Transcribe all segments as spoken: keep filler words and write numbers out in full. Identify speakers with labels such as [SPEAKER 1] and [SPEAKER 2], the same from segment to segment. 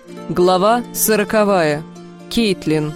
[SPEAKER 1] Глава сороковая. Кейтлин.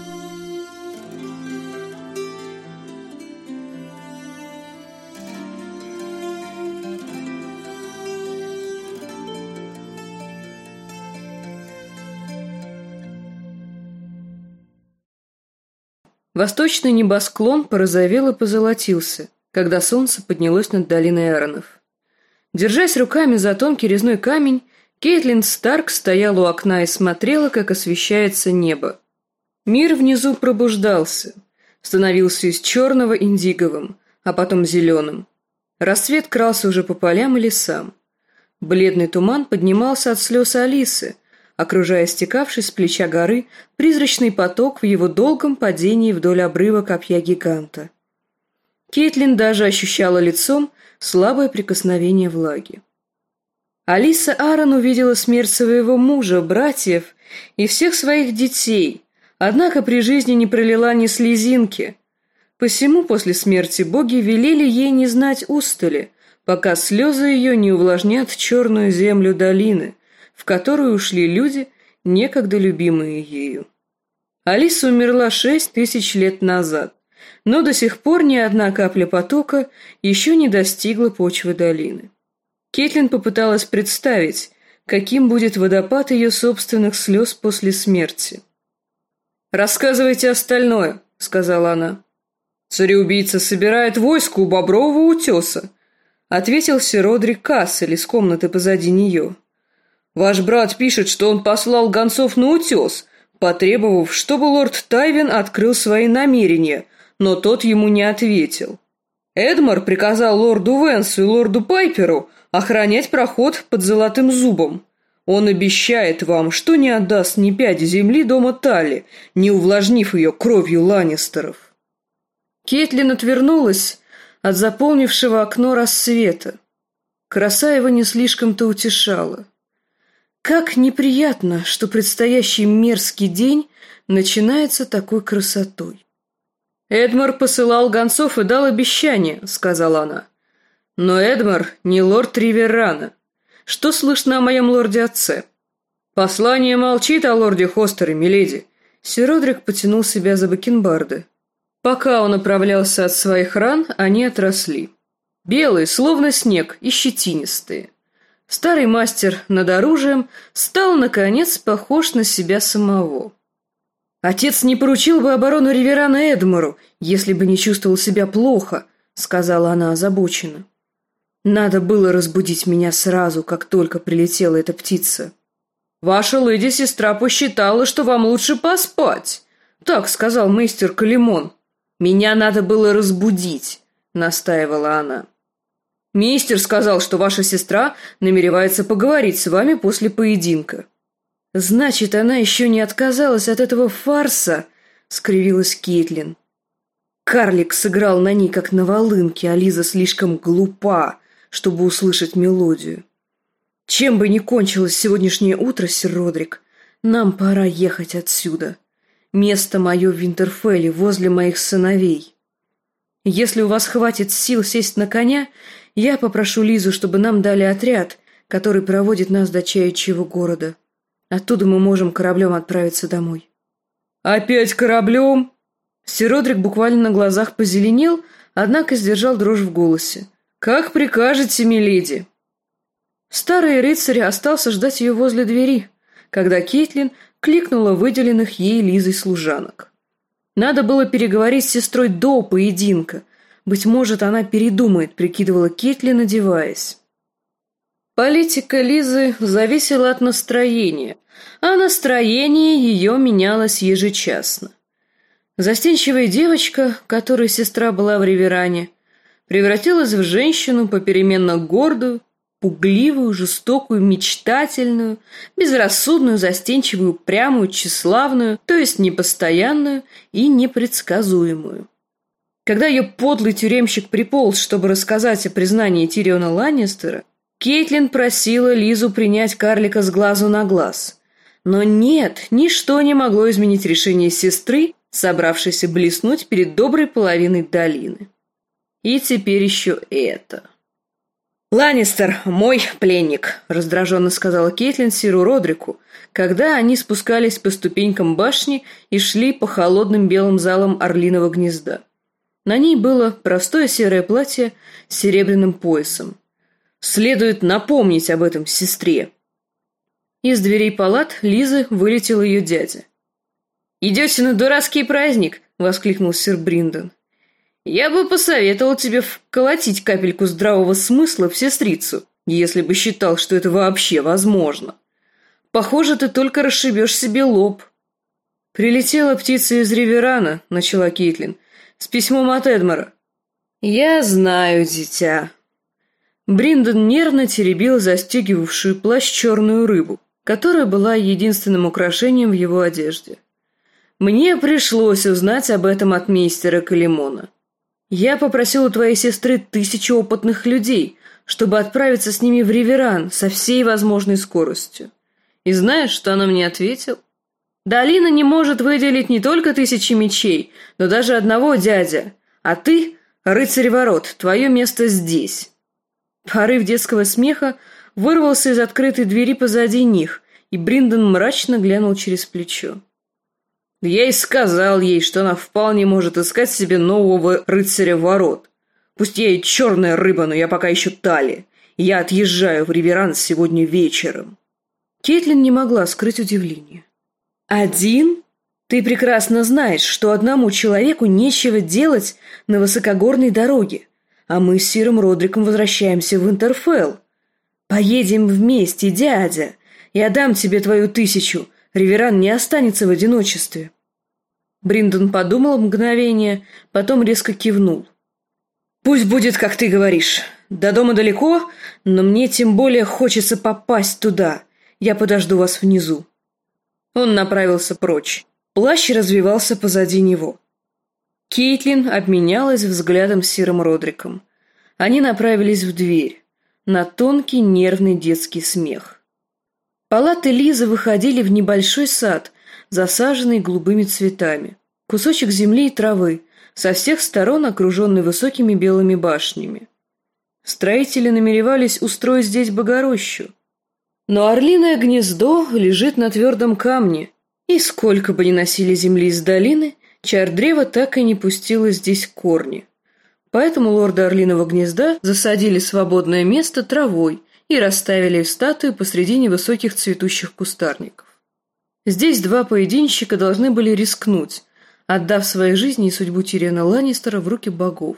[SPEAKER 1] Восточный небосклон порозовел и позолотился, когда солнце поднялось над долиной Аронов. Держась руками за тонкий резной камень, Кейтлин Старк стояла у окна и смотрела, как освещается небо. Мир внизу пробуждался, становился из черного индиговым, а потом зеленым. Рассвет крался уже по полям и лесам. Бледный туман поднимался от слез Алисы, окружая стекавший с плеча горы призрачный поток в его долгом падении вдоль обрыва копья гиганта. Кейтлин даже ощущала лицом слабое прикосновение влаги. Алиса Арон увидела смерть своего мужа, братьев и всех своих детей, однако при жизни не пролила ни слезинки. Посему после смерти боги велели ей не знать устали, пока слезы ее не увлажнят черную землю долины, в которую ушли люди, некогда любимые ею. Алиса умерла шесть тысяч лет назад, но до сих пор ни одна капля потока еще не достигла почвы долины. Кейтлин попыталась представить, каким будет водопад ее собственных слез после смерти. «Рассказывайте остальное», — сказала она. «Цареубийца собирает войско у Бобрового утеса», — ответил сэр Родрик Кассель из комнаты позади нее. «Ваш брат пишет, что он послал гонцов на утес, потребовав, чтобы лорд Тайвин открыл свои намерения, но тот ему не ответил. Эдмар приказал лорду Венсу и лорду Пайперу охранять проход под Золотым Зубом. Он обещает вам, что не отдаст ни пяди земли дома Талли, не увлажнив ее кровью Ланнистеров». Кейтлин отвернулась от заполнившего окно рассвета. Краса его не слишком-то утешала. Как неприятно, что предстоящий мерзкий день начинается такой красотой. «Эдмар посылал гонцов и дал обещание», — сказала она. «Но Эдмар не лорд Риверрана. Что слышно о моем лорде-отце?» «Послание молчит о лорде Хостере, миледи». Сэр Родрик потянул себя за бакенбарды. Пока он оправлялся от своих ран, они отросли. Белые, словно снег, и щетинистые. Старый мастер над оружием стал, наконец, похож на себя самого. «Отец не поручил бы оборону Риверрана Эдмару, если бы не чувствовал себя плохо», — сказала она озабоченно. «Надо было разбудить меня сразу, как только прилетела эта птица». «Ваша леди-сестра посчитала, что вам лучше поспать», — так сказал мейстер Калимон. «Меня надо было разбудить», — настаивала она. «Мейстер сказал, что ваша сестра намеревается поговорить с вами после поединка». «Значит, она еще не отказалась от этого фарса», — скривилась Кейтлин. Карлик сыграл на ней, как на волынке, а Лиза слишком глупа, чтобы услышать мелодию. «Чем бы ни кончилось сегодняшнее утро, сэр Родрик, нам пора ехать отсюда. Место мое в Винтерфелле, возле моих сыновей. Если у вас хватит сил сесть на коня, я попрошу Лизу, чтобы нам дали отряд, который проводит нас до чаячьего города. Оттуда мы можем кораблем отправиться домой». «Опять кораблем?» Сэр Родрик буквально на глазах позеленел, однако сдержал дрожь в голосе. «Как прикажете, миледи?» Старый рыцарь остался ждать ее возле двери, когда Кейтлин кликнула выделенных ей Лизой служанок. Надо было переговорить с сестрой до поединка. Быть может, она передумает, прикидывала Кейтлин, одеваясь. Политика Лизы зависела от настроения, а настроение ее менялось ежечасно. Застенчивая девочка, которой сестра была в Риверране, превратилась в женщину попеременно гордую, пугливую, жестокую, мечтательную, безрассудную, застенчивую, упрямую, тщеславную, то есть непостоянную и непредсказуемую. Когда ее подлый тюремщик приполз, чтобы рассказать о признании Тириона Ланнистера, Кейтлин просила Лизу принять карлика с глазу на глаз. Но нет, ничто не могло изменить решение сестры, собравшейся блеснуть перед доброй половиной долины. И теперь еще это. «Ланнистер, мой пленник», — раздраженно сказала Кейтлин Сиру Родрику, когда они спускались по ступенькам башни и шли по холодным белым залам Орлиного гнезда. На ней было простое серое платье с серебряным поясом. «Следует напомнить об этом сестре». Из дверей палат Лизы вылетел ее дядя. «Идете на дурацкий праздник?» — воскликнул сир Бриндон. «Я бы посоветовал тебе вколотить капельку здравого смысла в сестрицу, если бы считал, что это вообще возможно. Похоже, ты только расшибешь себе лоб». «Прилетела птица из Риверана», — начала Кейтлин, — «с письмом от Эдмора». «Я знаю, дитя». Бриндон нервно теребил застегивавшую плащ черную рыбу, которая была единственным украшением в его одежде. «Мне пришлось узнать об этом от мистера Калимона. Я попросил у твоей сестры тысячу опытных людей, чтобы отправиться с ними в Риверан со всей возможной скоростью. И знаешь, что она мне ответила? Долина не может выделить не только тысячи мечей, но даже одного дядя. А ты, рыцарь ворот, твое место здесь». Порыв детского смеха вырвался из открытой двери позади них, и Бриндон мрачно глянул через плечо. «Я и сказал ей, что она вполне может искать себе нового рыцаря ворот. Пусть я и черная рыба, но я пока еще Тали. Я отъезжаю в Риверан сегодня вечером». Кейтлин не могла скрыть удивление. «Один? Ты прекрасно знаешь, что одному человеку нечего делать на высокогорной дороге, а мы с сиром Родриком возвращаемся в Интерфелл. Поедем вместе, дядя. Я дам тебе твою тысячу. Риверан не останется в одиночестве». Бриндон подумал мгновение, потом резко кивнул. «Пусть будет, как ты говоришь. До дома далеко, но мне тем более хочется попасть туда. Я подожду вас внизу». Он направился прочь. Плащ развивался позади него. Кейтлин обменялась взглядом с сиром Родриком. Они направились в дверь, на тонкий нервный детский смех. Палаты Лизы выходили в небольшой сад, засаженный голубыми цветами. Кусочек земли и травы, со всех сторон окруженный высокими белыми башнями. Строители намеревались устроить здесь богорощу. Но орлиное гнездо лежит на твердом камне, и сколько бы ни носили земли из долины, чар-древо так и не пустило здесь корни. Поэтому лорды Орлиного гнезда засадили свободное место травой и расставили статую посредине высоких цветущих кустарников. Здесь два поединщика должны были рискнуть, отдав свои жизни и судьбу Тириона Ланнистера в руки богов.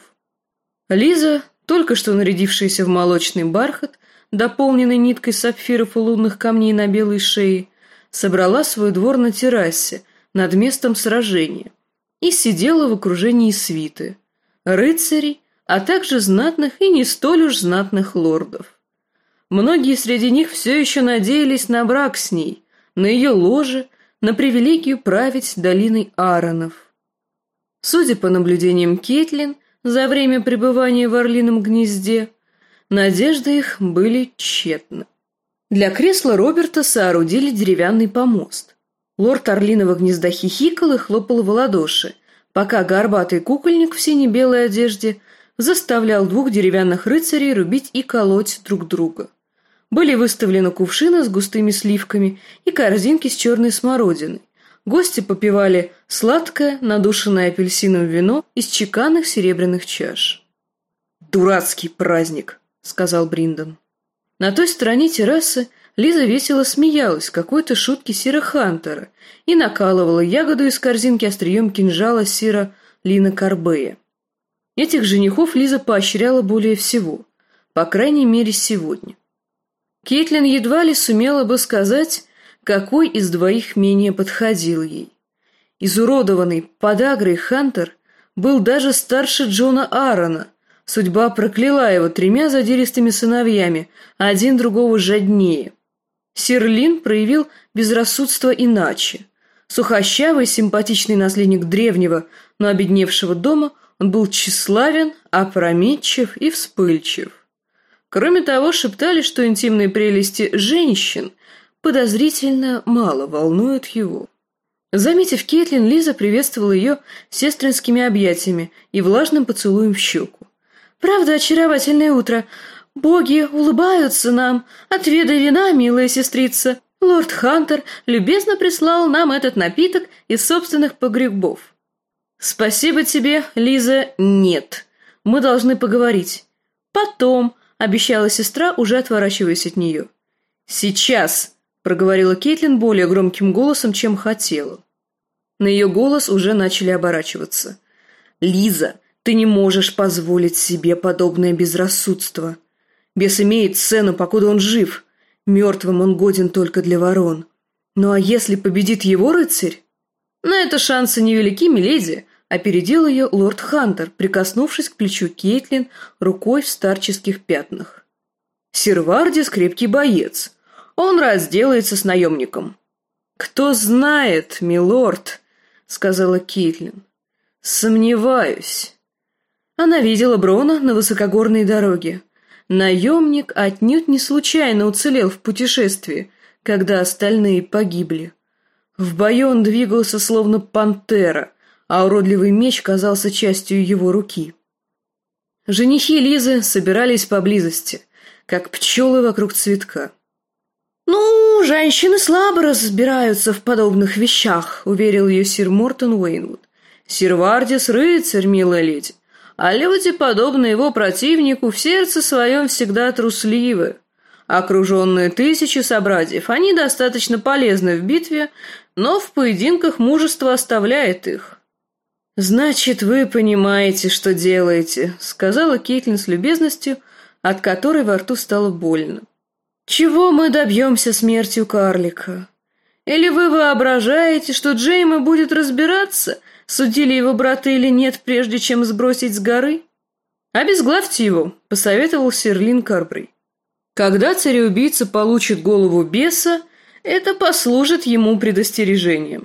[SPEAKER 1] Лиза, только что нарядившаяся в молочный бархат, дополненный ниткой сапфиров и лунных камней на белой шее, собрала свой двор на террасе над местом сражения и сидела в окружении свиты, рыцарей, а также знатных и не столь уж знатных лордов. Многие среди них все еще надеялись на брак с ней, на ее ложе, на привилегию править долиной Ааронов. Судя по наблюдениям Кейтлин за время пребывания в Орлином гнезде, надежды их были тщетны. Для кресла Роберта соорудили деревянный помост. Лорд Орлиного гнезда хихикал и хлопал в ладоши, пока горбатый кукольник в сине-белой одежде заставлял двух деревянных рыцарей рубить и колоть друг друга. Были выставлены кувшины с густыми сливками и корзинки с черной смородиной. Гости попивали сладкое, надушенное апельсином вино из чеканных серебряных чаш. «Дурацкий праздник», — сказал Бриндон. На той стороне террасы Лиза весело смеялась какой-то шутки сира Хантера и накалывала ягоду из корзинки острием кинжала сира Лина Корбея. Этих женихов Лиза поощряла более всего, по крайней мере сегодня. Кейтлин едва ли сумела бы сказать, какой из двоих менее подходил ей. Изуродованный подагрой Хантер был даже старше Джона Аарона. Судьба прокляла его тремя задиристыми сыновьями, а один другого жаднее. Сир Лин проявил безрассудство иначе. Сухощавый, симпатичный наследник древнего, но обедневшего дома, он был тщеславен, опрометчив и вспыльчив. Кроме того, шептали, что интимные прелести женщин подозрительно мало волнуют его. Заметив Кейтлин, Лиза приветствовала ее сестринскими объятиями и влажным поцелуем в щеку. «Правда, очаровательное утро. Боги улыбаются нам. Отведай вина, милая сестрица. Лорд Хантер любезно прислал нам этот напиток из собственных погребов». «Спасибо тебе, Лиза, нет. Мы должны поговорить». «Потом», — обещала сестра, уже отворачиваясь от нее. «Сейчас», — проговорила Кейтлин более громким голосом, чем хотела. На ее голос уже начали оборачиваться. «Лиза, ты не можешь позволить себе подобное безрассудство. Бес имеет цену, покуда он жив. Мертвым он годен только для ворон. Ну а если победит его рыцарь?» «На это шансы невелики, миледи», — опередил ее лорд Хантер, прикоснувшись к плечу Кейтлин рукой в старческих пятнах. «Сир Вардис крепкий боец. Он разделается с наемником». «Кто знает, милорд», — сказала Кейтлин. «Сомневаюсь». Она видела Брона на высокогорной дороге. Наемник отнюдь не случайно уцелел в путешествии, когда остальные погибли. В бою он двигался словно пантера, а уродливый меч казался частью его руки. Женихи Лизы собирались поблизости, как пчелы вокруг цветка. «Ну, женщины слабо разбираются в подобных вещах», — уверил ее сир Мортон Уэйнвуд. «Сир Вардис — рыцарь, милая леди, а люди, подобные его противнику, в сердце своем всегда трусливы. Окруженные тысячи собратьев, они достаточно полезны в битве, но в поединках мужество оставляет их». «Значит, вы понимаете, что делаете», — сказала Кейтлин с любезностью, от которой во рту стало больно. «Чего мы добьемся смертью карлика? Или вы воображаете, что Джейми будет разбираться, судили его брата или нет, прежде чем сбросить с горы?» «Обезглавьте его», — посоветовал сир Лин Карбрей. «Когда цареубийца получит голову беса, это послужит ему предостережением».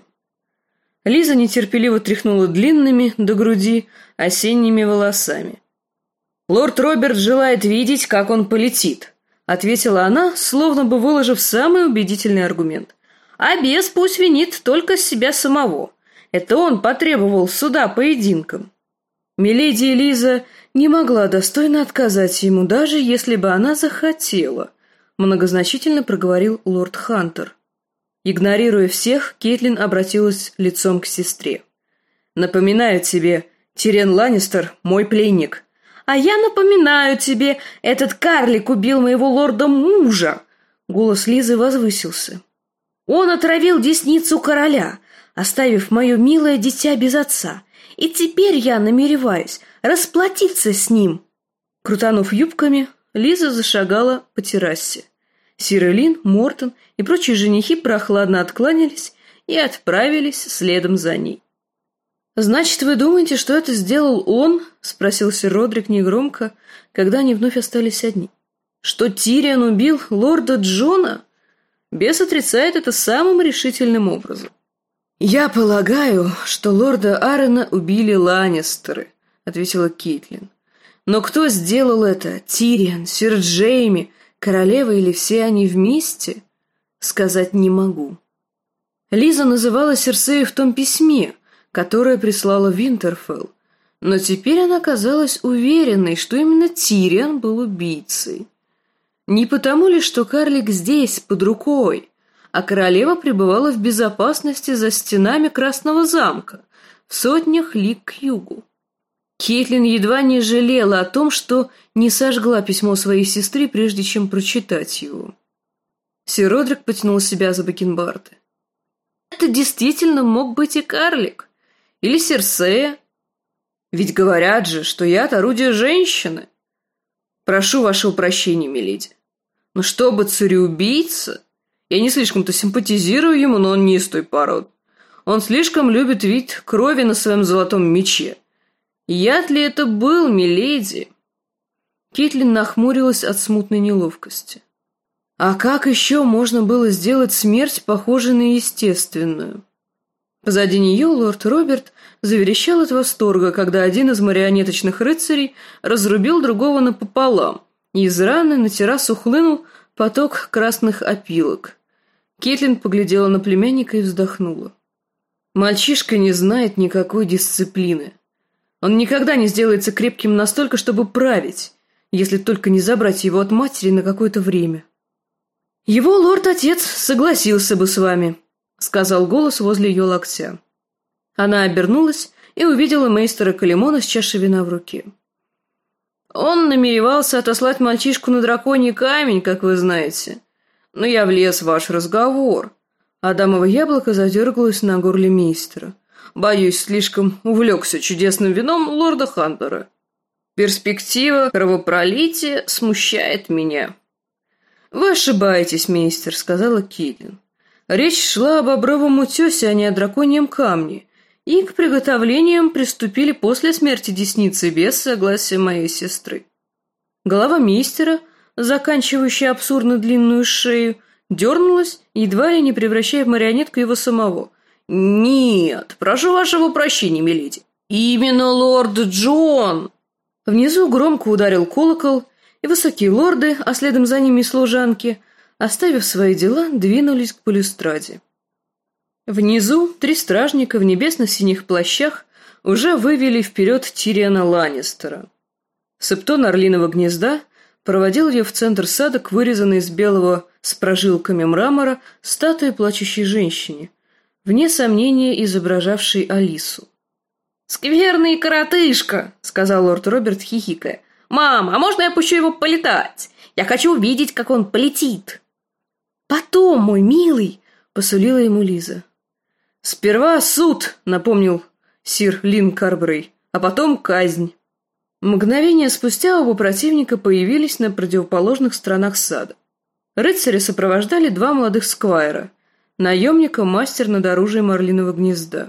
[SPEAKER 1] Лиза нетерпеливо тряхнула длинными до груди осенними волосами. «Лорд Роберт желает видеть, как он полетит», — ответила она, словно бы выложив самый убедительный аргумент. «А бес пусть винит только себя самого. Это он потребовал суда поединком». Миледи Лиза не могла достойно отказать ему, даже если бы она захотела, многозначительно проговорил лорд Хантер. Игнорируя всех, Кейтлин обратилась лицом к сестре. «Напоминаю тебе, Тирион Ланнистер – мой пленник». «А я напоминаю тебе, этот карлик убил моего лорда-мужа!» Голос Лизы возвысился. «Он отравил десницу короля, оставив мое милое дитя без отца, и теперь я намереваюсь расплатиться с ним». Крутанув юбками, Лиза зашагала по террасе. Сир Элин, Мортон и прочие женихи прохладно откланялись и отправились следом за ней. «Значит, вы думаете, что это сделал он?» — спросил сир Родрик негромко, когда они вновь остались одни. «Что Тирион убил лорда Джона?» Бес отрицает это самым решительным образом. «Я полагаю, что лорда Аарона убили Ланнистеры», — ответила Кейтлин. «Но кто сделал это? Тирион, сир Джейми, королева или все они вместе? Сказать не могу». Лиза называла Серсею в том письме, которое прислала Винтерфелл, но теперь она казалась уверенной, что именно Тирион был убийцей. Не потому ли, что карлик здесь, под рукой, а королева пребывала в безопасности за стенами Красного замка, в сотнях лиг к югу. Кейтлин едва не жалела о том, что не сожгла письмо своей сестры, прежде чем прочитать его. Сир Родрик потянул себя за бакенбарды. «Это действительно мог быть и карлик. Или Серсея. Ведь говорят же, что яд — орудие женщины. Прошу вашего прощения, миледи. Но чтобы цареубийца... Я не слишком-то симпатизирую ему, но он не из той породы. Он слишком любит вид крови на своем золотом мече. Яд ли это был, миледи?» Кейтлин нахмурилась от смутной неловкости. А как еще можно было сделать смерть, похожей на естественную? Позади нее лорд Роберт заверещал от восторга, когда один из марионеточных рыцарей разрубил другого напополам, и из раны на террасу хлынул поток красных опилок. Кейтлин поглядела на племянника и вздохнула. Мальчишка не знает никакой дисциплины. Он никогда не сделается крепким настолько, чтобы править. если только не забрать его от матери на какое-то время. «Его лорд-отец согласился бы с вами», — сказал голос возле ее локтя. Она обернулась и увидела мейстера Калимона с чашей вина в руке. «Он намеревался отослать мальчишку на драконий камень, как вы знаете. Но я влез в ваш разговор». Адамово яблоко задергалось на горле мейстера. «Боюсь, слишком увлекся чудесным вином лорда Хантера. Перспектива кровопролития смущает меня». «Вы ошибаетесь, мейстер», — сказала Кейтлин. «Речь шла об Обровом утесе, а не о драконьем камне, и к приготовлениям приступили после смерти десницы без согласия моей сестры». Голова мейстера, заканчивающая абсурдно длинную шею, дернулась, едва ли не превращая в марионетку его самого. «Нет, прошу вашего прощения, миледи. Именно лорд Джон!» Внизу громко ударил колокол, и высокие лорды, а следом за ними и служанки, оставив свои дела, двинулись к балюстраде. Внизу три стражника в небесно-синих плащах уже вывели вперед Тириона Ланнистера. Септон Орлиного гнезда проводил ее в центр сада к вырезанной из белого с прожилками мрамора статуе плачущей женщине, вне сомнения изображавшей Алису. «Скверный коротышка!» — сказал лорд Роберт, хихикая. «Мам, а можно я пущу его полетать? Я хочу увидеть, как он полетит!» «Потом, мой милый!» — посулила ему Лиза. «Сперва суд!» — напомнил сир Лин Карбрей, а потом казнь. Мгновение спустя оба противника появились на противоположных сторонах сада. Рыцари сопровождали два молодых сквайра, наемника, мастер над оружием Орлиного гнезда.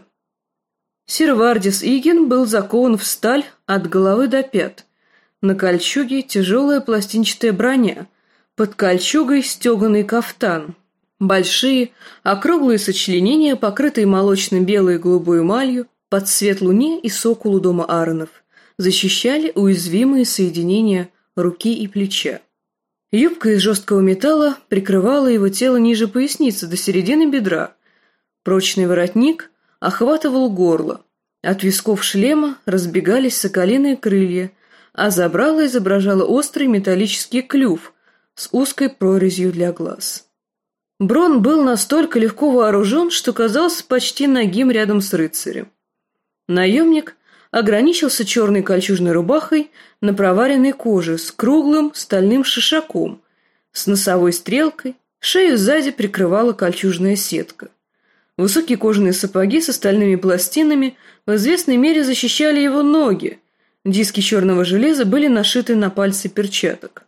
[SPEAKER 1] Сир Вардис Иген был закован в сталь от головы до пят. На кольчуге тяжелая пластинчатая броня, под кольчугой стеганый кафтан. Большие, округлые сочленения, покрытые молочно-белой и голубой эмалью, под свет луне и соколу дома Ааронов, защищали уязвимые соединения руки и плеча. Юбка из жесткого металла прикрывала его тело ниже поясницы до середины бедра. Прочный воротник охватывал горло. От висков шлема разбегались соколиные крылья, а забрало изображало острый металлический клюв с узкой прорезью для глаз. Брон был настолько легко вооружен, что казался почти нагим рядом с рыцарем. Наемник ограничился черной кольчужной рубахой на проваренной коже с круглым стальным шишаком, с носовой стрелкой, шею сзади прикрывала кольчужная сетка. Высокие кожаные сапоги с стальными пластинами в известной мере защищали его ноги, диски черного железа были нашиты на пальцы перчаток.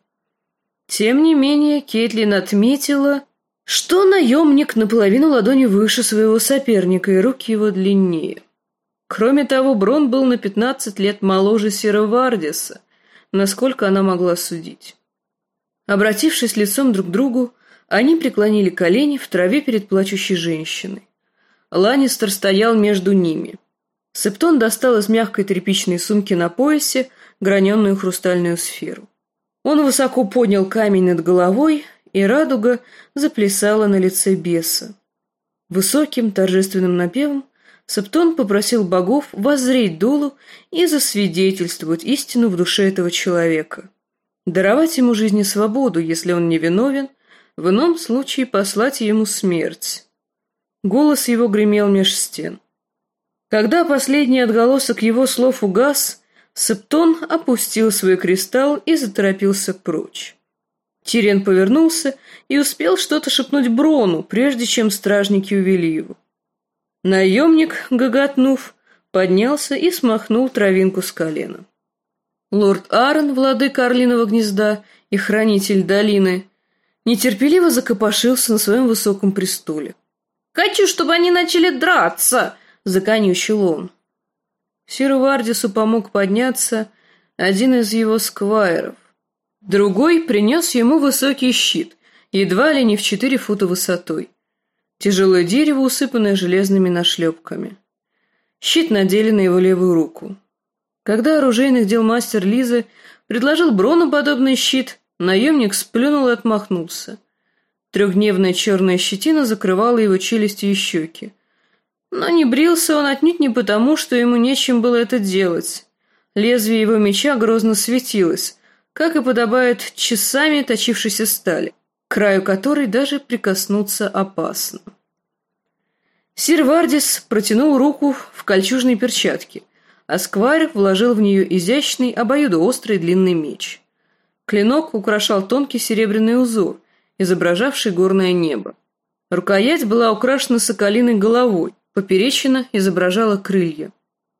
[SPEAKER 1] Тем не менее, Кейтлин отметила, что наемник наполовину ладони выше своего соперника, и руки его длиннее. Кроме того, Брон был на пятнадцать лет моложе сира Вардиса, насколько она могла судить. Обратившись лицом друг к другу, они преклонили колени в траве перед плачущей женщиной. Ланнистер стоял между ними. Септон достал из мягкой тряпичной сумки на поясе граненую хрустальную сферу. Он высоко поднял камень над головой, и радуга заплясала на лице беса. Высоким торжественным напевом Септон попросил богов воззреть дулу и засвидетельствовать истину в душе этого человека, даровать ему жизнь и свободу, если он невиновен, в ином случае послать ему смерть. Голос его гремел меж стен. Когда последний отголосок его слов угас, Септон опустил свой кристалл и заторопился прочь. Тирион повернулся и успел что-то шепнуть Брону, прежде чем стражники увели его. Наемник, гоготнув, поднялся и смахнул травинку с колена. Лорд Аарон, владыка Орлиного гнезда и хранитель долины, нетерпеливо закопошился на своем высоком престоле. «Хочу, чтобы они начали драться!» — законючил он. Сиру Вардису помог подняться один из его сквайров. Другой принес ему высокий щит, едва ли не в четыре фута высотой. Тяжелое дерево, усыпанное железными нашлепками. Щит надели на его левую руку. Когда оружейных дел мастер Лизы предложил Брону подобный щит, наемник сплюнул и отмахнулся. Трехдневная черная щетина закрывала его челюсти и щеки. Но не брился он отнюдь не потому, что ему нечем было это делать. Лезвие его меча грозно светилось, как и подобает часами точившейся стали, к краю которой даже прикоснуться опасно. Сир Вардис протянул руку в кольчужной перчатке, а Сквайр вложил в нее изящный, обоюдоострый длинный меч. Клинок украшал тонкий серебряный узор, изображавший горное небо. Рукоять была украшена соколиной головой, поперечина изображала крылья.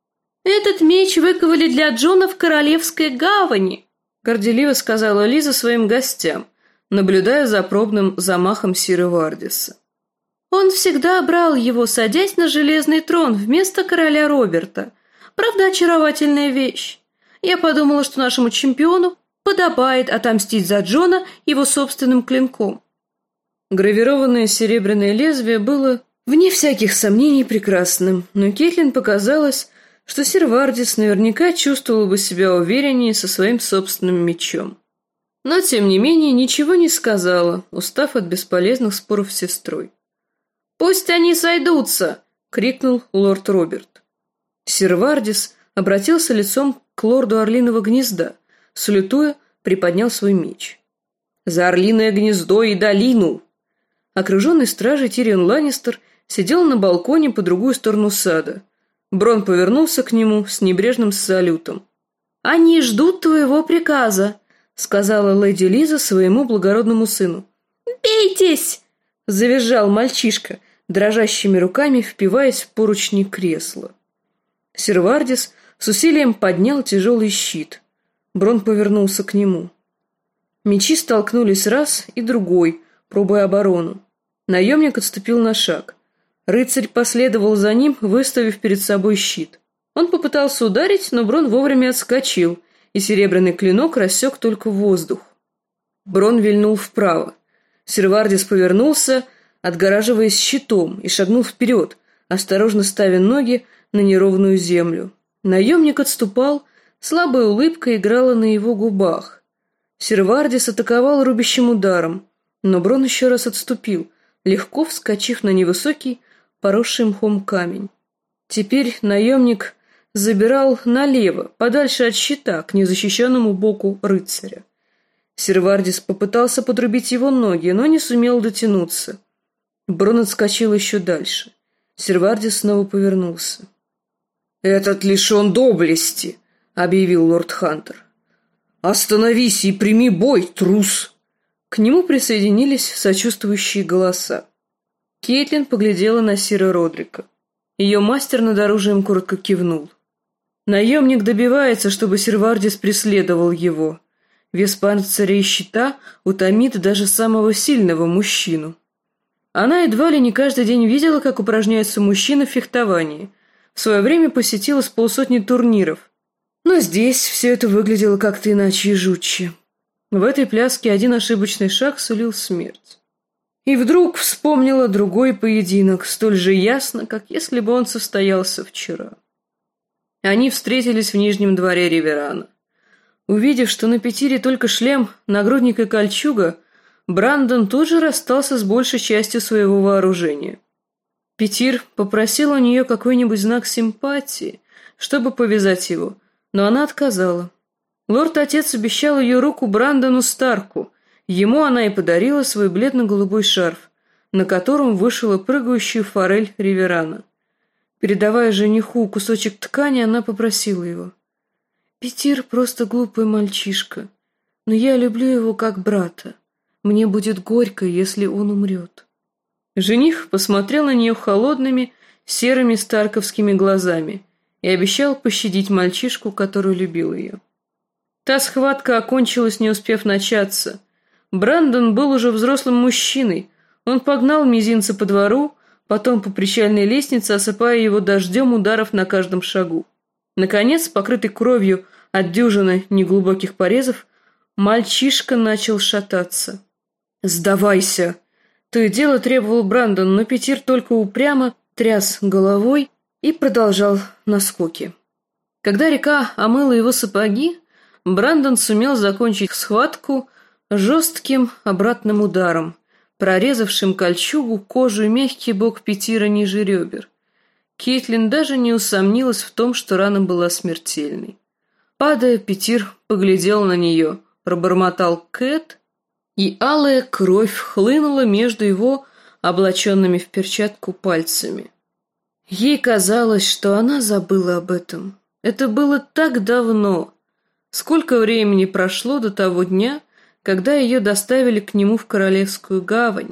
[SPEAKER 1] «Этот меч выковали для Джона в Королевской гавани», — горделиво сказала Лиза своим гостям, наблюдая за пробным замахом сира Вардиса. «Он всегда брал его, садясь на железный трон вместо короля Роберта. Правда, очаровательная вещь. Я подумала, что нашему чемпиону подобает отомстить за Джона его собственным клинком». Гравированное серебряное лезвие было, вне всяких сомнений, прекрасным, но Кейтлин показалось, что сир Вардис наверняка чувствовал бы себя увереннее со своим собственным мечом. Но, тем не менее, ничего не сказала, устав от бесполезных споров с сестрой. «Пусть они сойдутся!» — крикнул лорд Роберт. Сир Вардис обратился лицом к лорду Орлиного гнезда, салютуя, приподнял свой меч. «За Орлиное гнездо и долину!» Окруженный стражей Тирион Ланнистер сидел на балконе по другую сторону сада. Брон повернулся к нему с небрежным салютом. «Они ждут твоего приказа», — сказала леди Лиза своему благородному сыну. «Бейтесь!» — завизжал мальчишка, дрожащими руками впиваясь в поручни кресла. Сир Вардис с усилием поднял тяжелый щит. Брон повернулся к нему. Мечи столкнулись раз и другой, пробуя оборону. Наемник отступил на шаг. Рыцарь последовал за ним, выставив перед собой щит. Он попытался ударить, но Брон вовремя отскочил, и серебряный клинок рассек только воздух. Брон вильнул вправо. Сир Вардис повернулся, отгораживаясь щитом, и шагнул вперед, осторожно ставя ноги на неровную землю. Наемник отступал, слабая улыбка играла на его губах. Сир Вардис атаковал рубящим ударом, но Брон еще раз отступил, легко вскочив на невысокий, поросший мхом камень. Теперь наемник забирал налево, подальше от щита, к незащищенному боку рыцаря. Сир Вардис попытался подрубить его ноги, но не сумел дотянуться. Брон отскочил еще дальше. Сир Вардис снова повернулся. «Этот лишен доблести», — объявил лорд Хантер. «Остановись и прими бой, трус!» К нему присоединились сочувствующие голоса. Кейтлин поглядела на сира Родрика. Ее мастер над оружием коротко кивнул. Наемник добивается, чтобы сир Вардис преследовал его. Вес панциря и щита утомит даже самого сильного мужчину. Она едва ли не каждый день видела, как упражняются мужчины в фехтовании. В свое время посетила с полсотни турниров. Но здесь все это выглядело как-то иначе и жутче. В этой пляске один ошибочный шаг сулил смерть. И вдруг вспомнила другой поединок, столь же ясно, как если бы он состоялся вчера. Они встретились в нижнем дворе Риверана. Увидев, что на Петире только шлем, нагрудник и кольчуга, Брандон тут же расстался с большей частью своего вооружения. Петир попросил у нее какой-нибудь знак симпатии, чтобы повязать его, но она отказала. Лорд-отец обещал ее руку Брандону Старку. Ему она и подарила свой бледно-голубой шарф, на котором вышила прыгающую форель Риверана. Передавая жениху кусочек ткани, она попросила его. «Петир просто глупый мальчишка, но я люблю его как брата. Мне будет горько, если он умрет». Жених посмотрел на нее холодными, серыми старковскими глазами и обещал пощадить мальчишку, который любил ее. Та схватка окончилась, не успев начаться. Брандон был уже взрослым мужчиной. Он погнал мизинца по двору, потом по причальной лестнице, осыпая его дождем ударов на каждом шагу. Наконец, покрытый кровью от дюжины неглубоких порезов, мальчишка начал шататься. «Сдавайся!» То и дело требовал Брандон, но Петир только упрямо тряс головой и продолжал наскоки. Когда река омыла его сапоги, Брандон сумел закончить схватку жестким обратным ударом, прорезавшим кольчугу, кожу и мягкий бок Петира ниже ребер. Кейтлин даже не усомнилась в том, что рана была смертельной. Падая, Петир поглядел на нее, пробормотал Кэт, и алая кровь хлынула между его облаченными в перчатку пальцами. Ей казалось, что она забыла об этом. Это было так давно. Сколько времени прошло до того дня, когда ее доставили к нему в Королевскую гавань.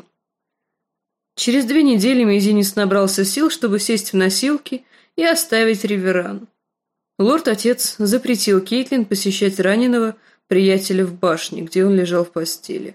[SPEAKER 1] Через две недели мизинец набрался сил, чтобы сесть в носилки и оставить Риверан. Лорд-отец запретил Кейтлин посещать раненого приятеля в башне, где он лежал в постели.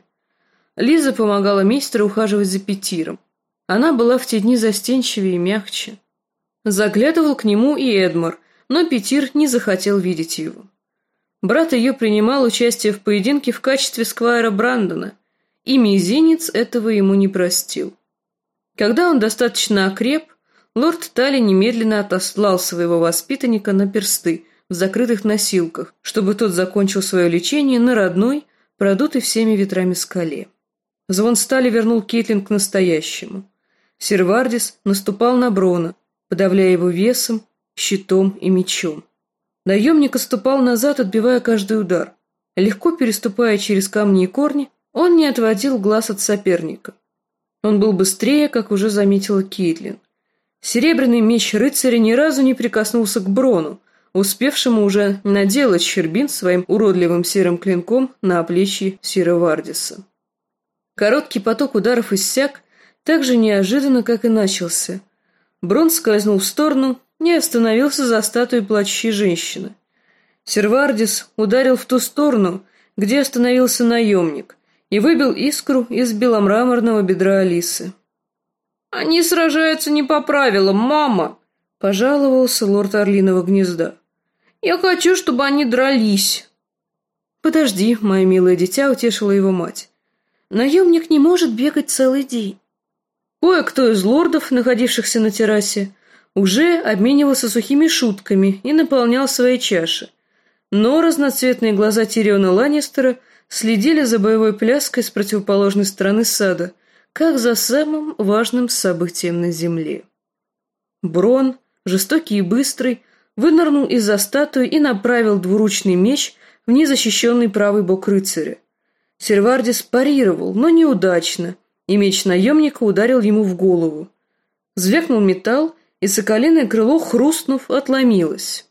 [SPEAKER 1] Лиза помогала мейстеру ухаживать за Петиром. Она была в те дни застенчивее и мягче. Заглядывал к нему и Эдмар, но Петир не захотел видеть его. Брат ее принимал участие в поединке в качестве сквайра Брандона, и мизинец этого ему не простил. Когда он достаточно окреп, лорд Талли немедленно отослал своего воспитанника на персты в закрытых носилках, чтобы тот закончил свое лечение на родной, продутой всеми ветрами скале. Звон стали вернул Кейтлин к настоящему. Сир Вардис наступал на Брона, подавляя его весом, щитом и мечом. Наемник отступал назад, отбивая каждый удар. Легко переступая через камни и корни, он не отводил глаз от соперника. Он был быстрее, как уже заметила Кейтлин. Серебряный меч рыцаря ни разу не прикоснулся к Брону, успевшему уже наделать щербин своим уродливым серым клинком на оплечье сира Вардиса. Короткий поток ударов иссяк так же неожиданно, как и начался. Брон скользнул в сторону и остановился за статуей плачущей женщины. Сир Вардис ударил в ту сторону, где остановился наемник, и выбил искру из беломраморного бедра Алисы. «Они сражаются не по правилам, мама!» — пожаловался лорд Орлиного гнезда. «Я хочу, чтобы они дрались!» «Подожди, мое милое дитя», — утешила его мать. «Наемник не может бегать целый день». Кое-кто из лордов, находившихся на террасе, уже обменивался сухими шутками и наполнял свои чаши. Но разноцветные глаза Тириона Ланнистера следили за боевой пляской с противоположной стороны сада, как за самым важным событием на земле. Брон, жестокий и быстрый, вынырнул из-за статуи и направил двуручный меч в незащищенный правый бок рыцаря. Сир Вардис парировал, но неудачно, и меч наемника ударил ему в голову. Звякнул металл, и соколиное крыло, хрустнув, отломилось.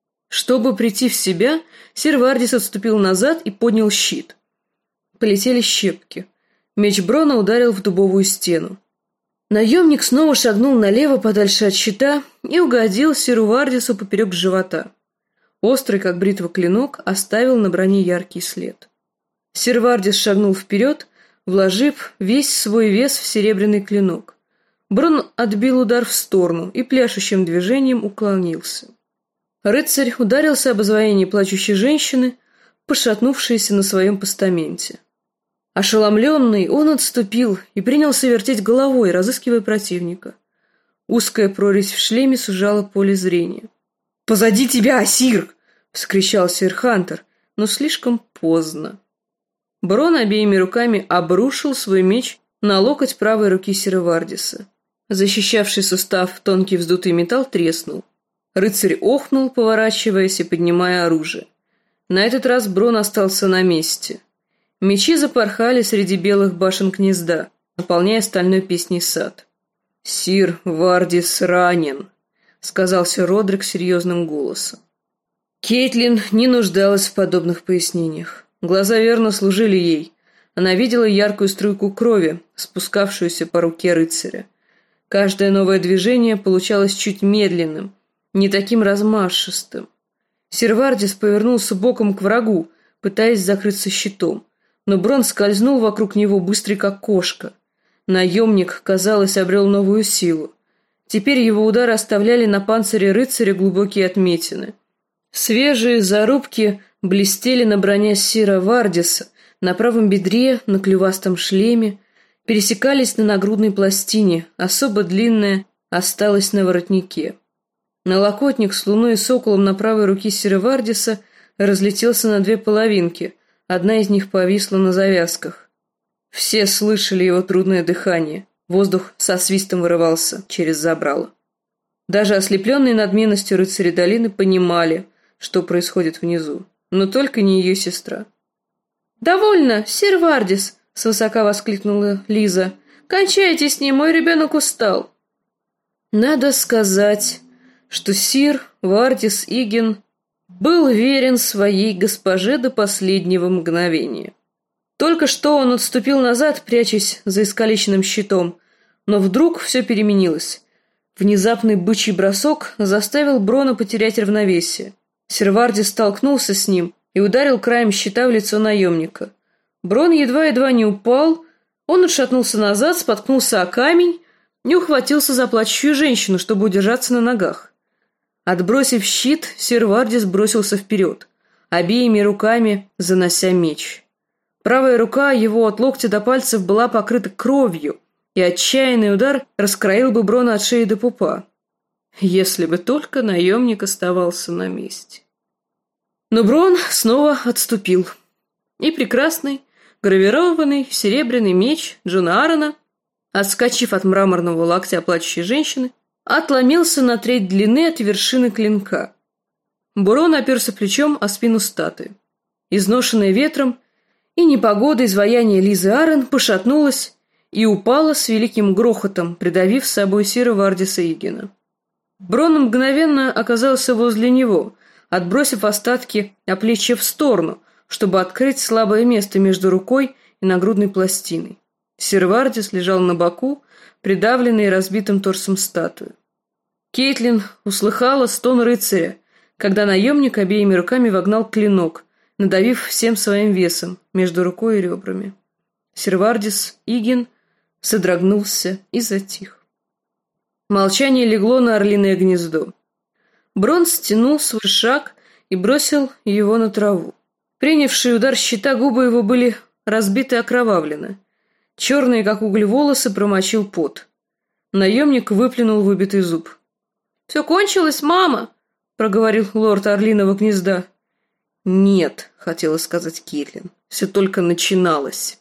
[SPEAKER 1] Чтобы прийти в себя, сир Вардис отступил назад и поднял щит. Полетели щепки. Меч Брона ударил в дубовую стену. Наемник снова шагнул налево подальше от щита и угодил сиру Вардису поперек живота. Острый, как бритва, клинок оставил на броне яркий след. Сир Вардис шагнул вперед, вложив весь свой вес в серебряный клинок. Брон отбил удар в сторону и пляшущим движением уклонился. Рыцарь ударился об изваяние плачущей женщины, пошатнувшейся на своем постаменте. Ошеломленный, он отступил и принялся вертеть головой, разыскивая противника. Узкая прорезь в шлеме сужала поле зрения. «Позади тебя, Асир!» — вскричал сир Хантер, но слишком поздно. Брон обеими руками обрушил свой меч на локоть правой руки сира Вардиса. Защищавший сустав тонкий вздутый металл треснул. Рыцарь охнул, поворачиваясь и поднимая оружие. На этот раз Брон остался на месте. Мечи запорхали среди белых башен гнезда, наполняя стальной песней сад. «Сир Вардис ранен», — сказал сир Родрик серьезным голосом. Кейтлин не нуждалась в подобных пояснениях. Глаза верно служили ей. Она видела яркую струйку крови, спускавшуюся по руке рыцаря. Каждое новое движение получалось чуть медленным, не таким размашистым. Сир Вардис повернулся боком к врагу, пытаясь закрыться щитом, но Брон скользнул вокруг него быстрый, как кошка. Наемник, казалось, обрел новую силу. Теперь его удары оставляли на панцире рыцаря глубокие отметины. Свежие зарубки блестели на броне сира Вардиса, на правом бедре, на клювастом шлеме, пересекались на нагрудной пластине, особо длинная осталась на воротнике. Налокотник с луной и соколом на правой руке сира Вардиса разлетелся на две половинки, одна из них повисла на завязках. Все слышали его трудное дыхание, воздух со свистом вырывался через забрало. Даже ослепленные надменностью рыцари долины понимали, что происходит внизу, но только не ее сестра. «Довольно, сир Вардис!» — свысока воскликнула Лиза. «Кончайте с ним, мой ребенок устал!» Надо сказать, что сир Вардис Иген был верен своей госпоже до последнего мгновения. Только что он отступил назад, прячась за искалеченным щитом, но вдруг все переменилось. Внезапный бычий бросок заставил Брона потерять равновесие. Сир Вардис столкнулся с ним и ударил краем щита в лицо наемника. Брон едва-едва не упал, он отшатнулся назад, споткнулся о камень и ухватился за плачущую женщину, чтобы удержаться на ногах. Отбросив щит, сир Вардис бросился вперед, обеими руками занося меч. Правая рука его от локтя до пальцев была покрыта кровью, и отчаянный удар раскроил бы Брона от шеи до пупа. Если бы только наемник оставался на месте. Но Брон снова отступил, и прекрасный, гравированный серебряный меч Джона Аарона, отскочив от мраморного локтя плачущей женщины, отломился на треть длины от вершины клинка. Брон оперся плечом о спину статуи. Изношенное ветром и непогодой изваяние Лизы Аарон пошатнулось и упало с великим грохотом, придавив с собой сира Вардиса Игена. Брон мгновенно оказался возле него, отбросив остатки оплечья в сторону, чтобы открыть слабое место между рукой и нагрудной пластиной. Сир Вардис лежал на боку, придавленный разбитым торсом статуи. Кейтлин услыхала стон рыцаря, когда наемник обеими руками вогнал клинок, надавив всем своим весом между рукой и ребрами. Сир Вардис Иген содрогнулся и затих. Молчание легло на орлиное гнездо. Брон стянул свой шаг и бросил его на траву. Принявший удар щита губы его были разбиты и окровавлены. Черные, как уголь, волосы промочил пот. Наемник выплюнул выбитый зуб. «Все кончилось, мама!» — проговорил лорд Орлиного гнезда. «Нет», — хотела сказать Кейтлин, — «все только начиналось».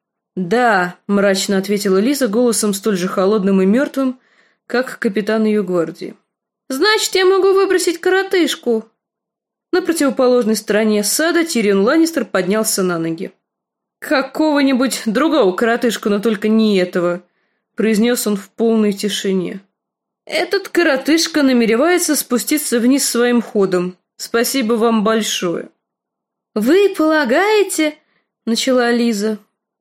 [SPEAKER 1] «Да», — мрачно ответила Лиза голосом столь же холодным и мертвым, как капитан ее гвардии. «Значит, я могу выбросить коротышку». На противоположной стороне сада Тирион Ланнистер поднялся на ноги. «Какого-нибудь другого коротышку, но только не этого», — произнес он в полной тишине. «Этот коротышка намеревается спуститься вниз своим ходом. Спасибо вам большое». «Вы полагаете...» — начала Лиза.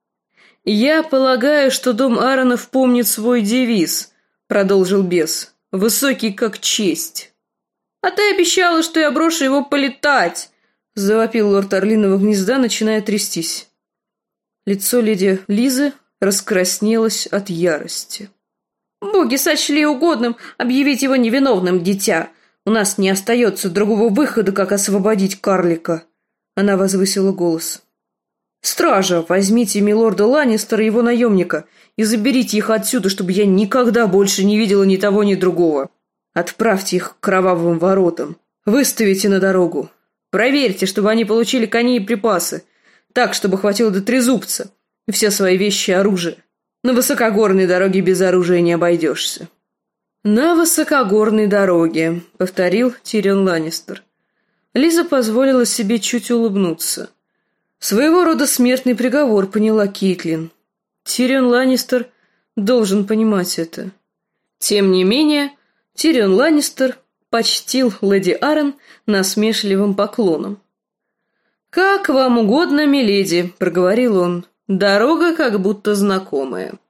[SPEAKER 1] «Я полагаю, что дом Ааронов помнит свой девиз», — продолжил бес. «Высокий, как честь». «А ты обещала, что я брошу его полетать!» — завопил лорд Орлиного гнезда, начиная трястись. Лицо леди Лизы раскраснелось от ярости. «Боги сочли угодным объявить его невиновным, дитя. У нас не остается другого выхода, как освободить карлика». Она возвысила голос. «Стража, возьмите милорда Ланнистера и его наемника и заберите их отсюда, чтобы я никогда больше не видела ни того, ни другого. Отправьте их к кровавым воротам. Выставите на дорогу. Проверьте, чтобы они получили коней и припасы. Так, чтобы хватило до трезубца. И все свои вещи и оружие. На высокогорной дороге без оружия не обойдешься». «На высокогорной дороге», — повторил Тирион Ланнистер. Лиза позволила себе чуть улыбнуться. Своего рода смертный приговор, поняла Кейтлин. Тирион Ланнистер должен понимать это. Тем не менее, Тирион Ланнистер почтил леди Аарон насмешливым поклоном. «Как вам угодно, миледи», — проговорил он. «Дорога как будто знакомая».